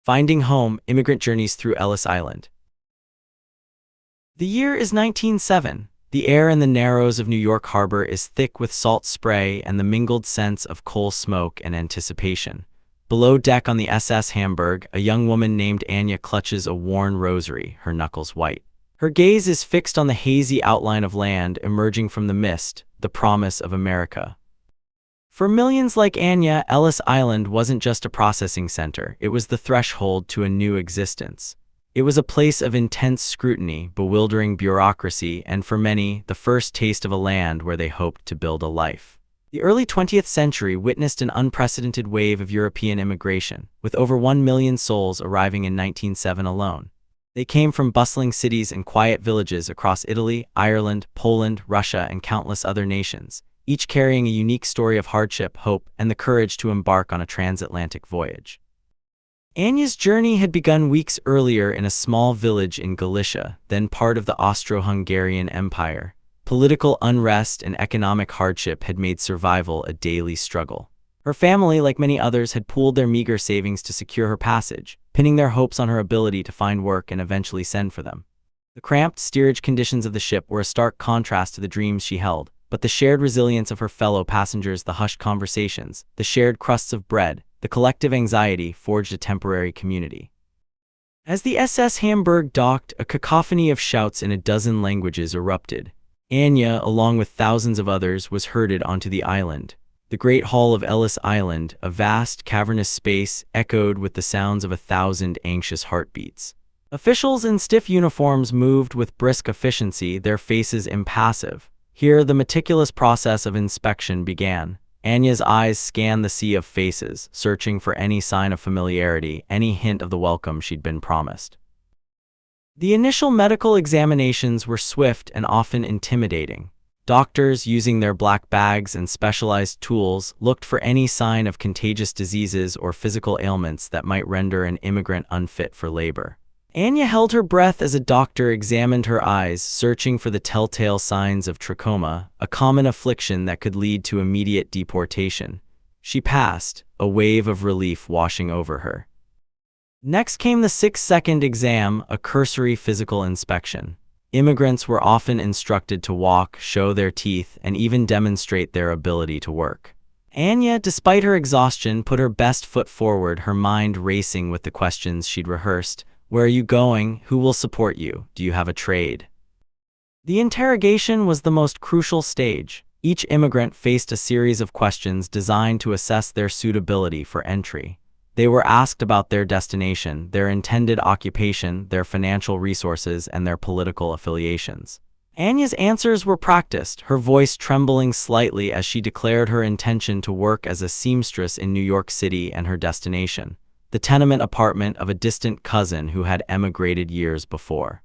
Finding Home: Immigrant Journeys Through Ellis Island. The year is 1907. The air in the Narrows of New York Harbor is thick with salt spray and the mingled scents of coal smoke and anticipation. Below deck on the SS Hamburg, a young woman named Anya clutches a worn rosary, her knuckles white. Her gaze is fixed on the hazy outline of land emerging from the mist, the promise of America. For millions like Anya, Ellis Island wasn't just a processing center, it was the threshold to a new existence. It was a place of intense scrutiny, bewildering bureaucracy, and for many, the first taste of a land where they hoped to build a life. The early 20th century witnessed an unprecedented wave of European immigration, with over 1 million souls arriving in 1907 alone. They came from bustling cities and quiet villages across Italy, Ireland, Poland, Russia, and countless other nations, each carrying a unique story of hardship, hope, and the courage to embark on a transatlantic voyage. Anya's journey had begun weeks earlier in a small village in Galicia, then part of the Austro-Hungarian Empire. Political unrest and economic hardship had made survival a daily struggle. Her family, like many others, had pooled their meager savings to secure her passage, pinning their hopes on her ability to find work and eventually send for them. The cramped steerage conditions of the ship were a stark contrast to the dreams she held, but the shared resilience of her fellow passengers, the hushed conversations, the shared crusts of bread, the collective anxiety forged a temporary community. As the SS Hamburg docked, a cacophony of shouts in a dozen languages erupted. Anya, along with thousands of others, was herded onto the island. The Great Hall of Ellis Island, a vast, cavernous space, echoed with the sounds of 1,000 anxious heartbeats. Officials in stiff uniforms moved with brisk efficiency, their faces impassive. Here, the meticulous process of inspection began. Anya's eyes scanned the sea of faces, searching for any sign of familiarity, any hint of the welcome she'd been promised. The initial medical examinations were swift and often intimidating. Doctors, using their black bags and specialized tools, looked for any sign of contagious diseases or physical ailments that might render an immigrant unfit for labor. Anya held her breath as a doctor examined her eyes, searching for the telltale signs of trachoma, a common affliction that could lead to immediate deportation. She passed, a wave of relief washing over her. Next came the 6-second exam, a cursory physical inspection. Immigrants were often instructed to walk, show their teeth, and even demonstrate their ability to work. Anya, despite her exhaustion, put her best foot forward, her mind racing with the questions she'd rehearsed. Where are you going? Who will support you? Do you have a trade? The interrogation was the most crucial stage. Each immigrant faced a series of questions designed to assess their suitability for entry. They were asked about their destination, their intended occupation, their financial resources, and their political affiliations. Anya's answers were practiced, her voice trembling slightly as she declared her intention to work as a seamstress in New York City and her destination, the tenement apartment of a distant cousin who had emigrated years before.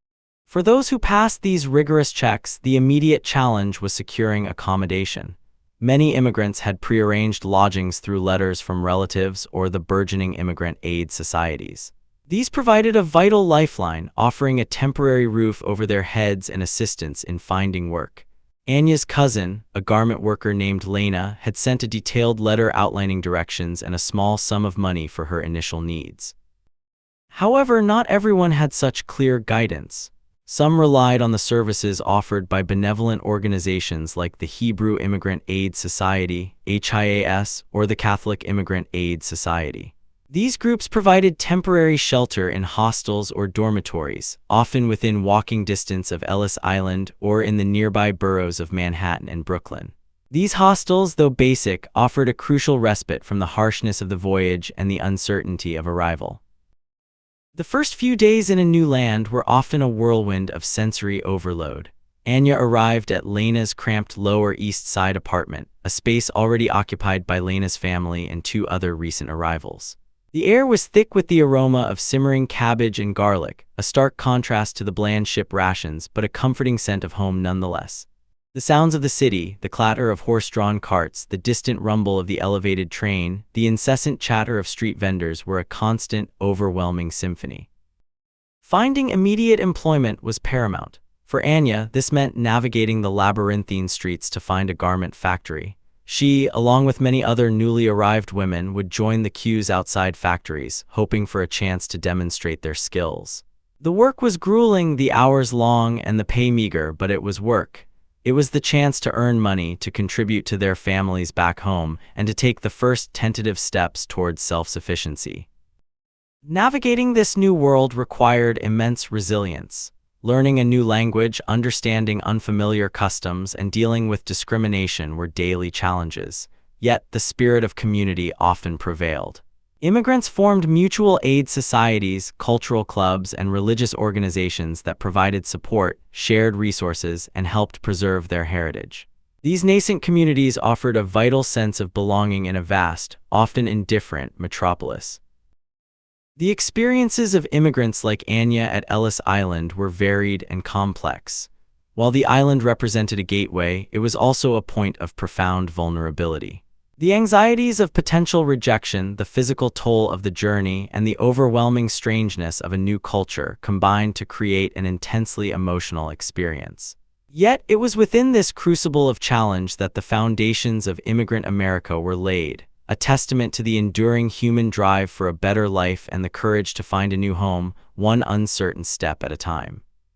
For those who passed these rigorous checks, the immediate challenge was securing accommodation. Many immigrants had prearranged lodgings through letters from relatives or the burgeoning immigrant aid societies. These provided a vital lifeline, offering a temporary roof over their heads and assistance in finding work. Anya's cousin, a garment worker named Lena, had sent a detailed letter outlining directions and a small sum of money for her initial needs. However, not everyone had such clear guidance. Some relied on the services offered by benevolent organizations like the Hebrew Immigrant Aid Society, HIAS, or the Catholic Immigrant Aid Society. These groups provided temporary shelter in hostels or dormitories, often within walking distance of Ellis Island or in the nearby boroughs of Manhattan and Brooklyn. These hostels, though basic, offered a crucial respite from the harshness of the voyage and the uncertainty of arrival. The first few days in a new land were often a whirlwind of sensory overload. Anya arrived at Lena's cramped Lower East Side apartment, a space already occupied by Lena's family and 2 other recent arrivals. The air was thick with the aroma of simmering cabbage and garlic, a stark contrast to the bland ship rations, but a comforting scent of home nonetheless. The sounds of the city, the clatter of horse-drawn carts, the distant rumble of the elevated train, the incessant chatter of street vendors were a constant, overwhelming symphony. Finding immediate employment was paramount. For Anya, this meant navigating the labyrinthine streets to find a garment factory. She, along with many other newly arrived women, would join the queues outside factories, hoping for a chance to demonstrate their skills. The work was grueling, the hours long, and the pay meager, but it was work. It was the chance to earn money, to contribute to their families back home, and to take the first tentative steps towards self-sufficiency. Navigating this new world required immense resilience. Learning a new language, understanding unfamiliar customs, and dealing with discrimination were daily challenges. Yet, the spirit of community often prevailed. Immigrants formed mutual aid societies, cultural clubs, and religious organizations that provided support, shared resources, and helped preserve their heritage. These nascent communities offered a vital sense of belonging in a vast, often indifferent, metropolis. The experiences of immigrants like Anya at Ellis Island were varied and complex. While the island represented a gateway, it was also a point of profound vulnerability. The anxieties of potential rejection, the physical toll of the journey, and the overwhelming strangeness of a new culture combined to create an intensely emotional experience. Yet, it was within this crucible of challenge that the foundations of immigrant America were laid, a testament to the enduring human drive for a better life and the courage to find a new home, one uncertain step at a time.